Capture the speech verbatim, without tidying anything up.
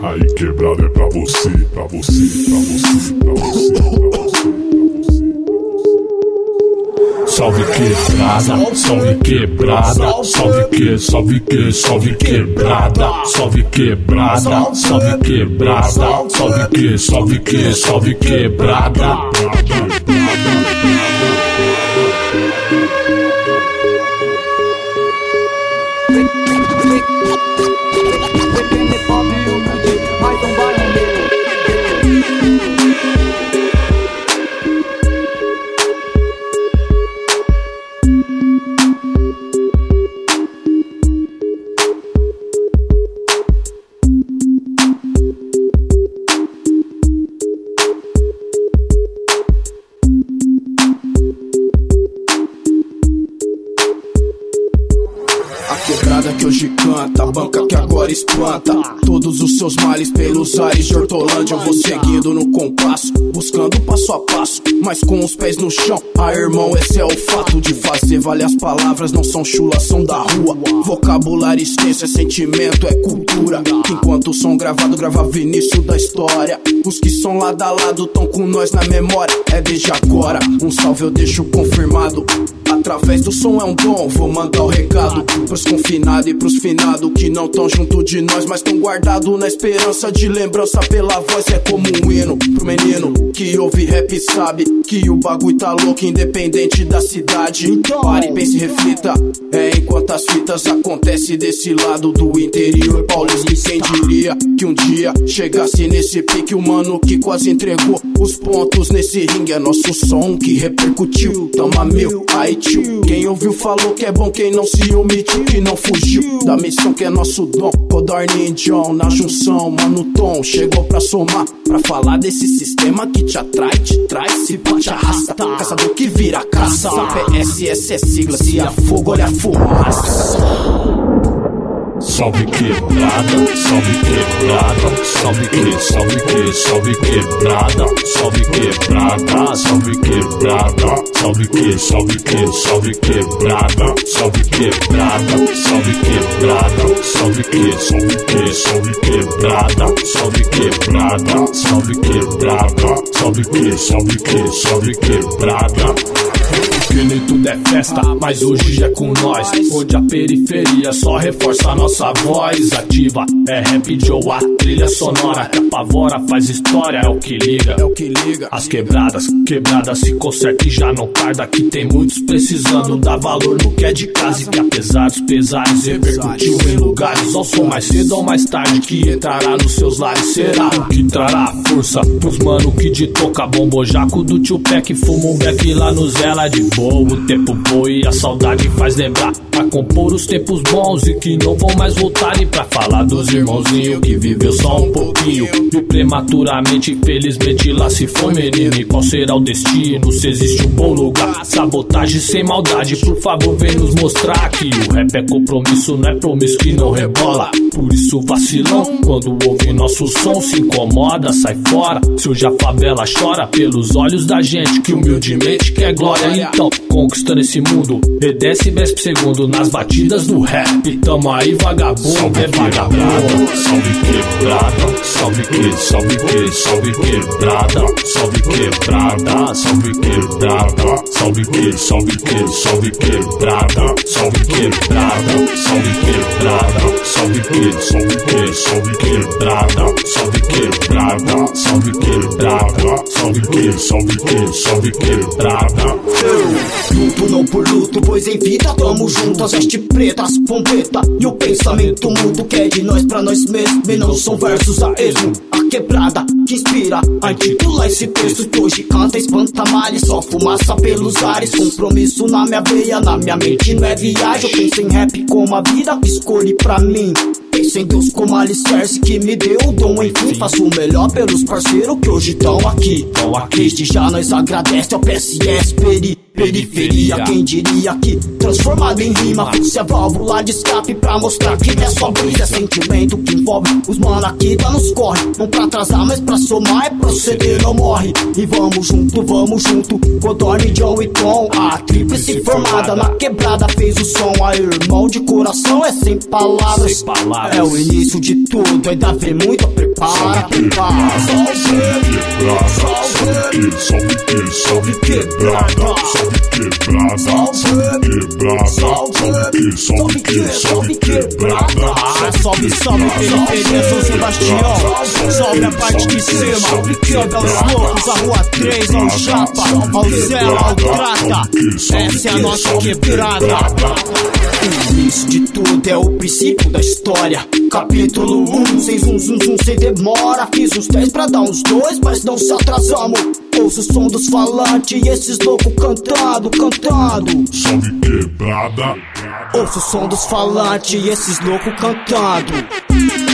Aí quebrada é pra você, pra você, pra você, pra você, pra você, pra você. Salve quebrada, salve quebrada, salve que, salve que, salve quebrada, salve quebrada, salve quebrada, salve que, salve que, salve quebrada. Quebrada que hoje canta, banca que agora espanta todos os seus males pelos ares de Hortolândia. Eu vou seguindo no compasso, buscando passo a passo, mas com os pés no chão. Ah, irmão, esse é o fato de fazer valer as palavras. Não são chulação da rua, vocabulário extenso, é sentimento, é cultura. Enquanto o som gravado gravava o início da história, os que são lado a lado tão com nós na memória. É desde agora, um salve eu deixo confirmado. Através do som é um dom, vou mandar o recado pros confinados e pros finados que não tão junto de nós, mas tão guardado na esperança de lembrança pela voz. É como um hino pro menino que ouve rap e sabe que o bagulho tá louco, independente da cidade. Pare, pense e reflita, é enquanto as fitas acontecem desse lado do interior paulista. E quem diria que um dia chegasse nesse pique, o mano que quase entregou os pontos nesse ringue. É nosso som que repercutiu, tamo a mil, aí tio. Quem ouviu falou que é bom, quem não se omitiu, que não fugiu da missão que é nosso dom. Codorne e John na junção, mano Tom chegou pra somar, pra falar desse sistema que te atrai, te traz, se pá te arrasta. Caçador que vira caça, P S S é sigla, se há fogo olha a fumaça. Salve quebrada, salve quebrada, salve que, salve que, salve quebrada, salve quebrada, salve quebrada, salve que, salve que, salve quebrada, salve quebrada, salve quebrada, salve que, salve que, salve quebrada, salve quebrada, salve quebrada, salve que, salve que, salve quebrada. Que nem tudo é festa, mas hoje é com nós, onde a periferia só reforça a nossa voz ativa. É rap de ou a trilha sonora que apavora, faz história, é o que liga, é o que liga. As quebradas, quebradas se conserta e já não tarda, que tem muitos precisando dar valor no que é de casa. E que apesar dos pesares repercutiu em lugares, ao som mais cedo ou mais tarde que entrará nos seus lares. Será que trará força pros mano que de toca bombojaco do tio Pé que fuma um beck lá no Zela de boa. O tempo voa e a saudade faz lembrar a compor os tempos bons e que não vão mais voltar. E pra falar dos irmãozinhos que viveu só um pouquinho e prematuramente, infelizmente lá se foi menino. E qual será o destino, se existe um bom lugar? Sabotagem sem maldade, por favor vem nos mostrar que o rap é compromisso, não é promisso que não rebola. Por isso vacilão, quando ouve nosso som se incomoda, sai fora. Se hoje a favela chora pelos olhos da gente que humildemente quer glória, então conquistando esse mundo, e desce por segundo nas batidas do rap. Tamo aí vagabundo, salve é vagabundo. Salve quebrada, salve que, salve que, salve quebrada, salve quebrada, salve quebrada, salve que, salve que, salve quebrada, salve quebrada, salve quebrada, salve que, salve que, salve quebrada, salve quebrada, salve quebrada, salve que, salve que, salve quebrada. Luto não por luto, pois em vida tamo junto. As vestes pretas, pompeta e o pensamento mudo que é de nós pra nós mesmos, e não são versos a esmo. A quebrada que inspira a intitular esse texto que hoje canta, espanta males, só fumaça pelos ares. Compromisso na minha veia, na minha mente não é viagem. Eu penso em rap como a vida que escolhi pra mim. Penso em Deus como alicerce que me deu o dom, enfim. Faço o melhor pelos parceiros que hoje tão aqui. Desde já nós agradece ao P S S Peri. periferia. Quem diria que transformado em rima fosse a válvula de escape pra mostrar que é só brisa. É sentimento que envolve os mano aqui tá nos corre. Não pra atrasar, mas pra somar é proceder, não morre. E vamos junto, vamos junto, Codorne, John e Tom. A tríplice formada na quebrada fez o som. A irmão de coração é sem palavras, sem palavras. É o início de tudo, ainda vem muito a prepara. Prepara. Salve que, salve quebrada, salve quebrada, salve quebrada, salve que, salve que, salve quebrada. Ah, salve, salve periferia São Sebastião, salve a parte de cima, salve os loucos, a rua três, ao Chapa, ao Zé, ao Trata, essa é a nossa quebrada. O início de tudo é o princípio da história. Capítulo um, sem zum zum zum, sem demora. Fiz uns dez pra dar uns dois, mas não se atrasamos. Ouço o som dos falantes e esses loucos cantando, cantando. Salve quebrada. Ouço o som dos falantes e esses loucos cantando.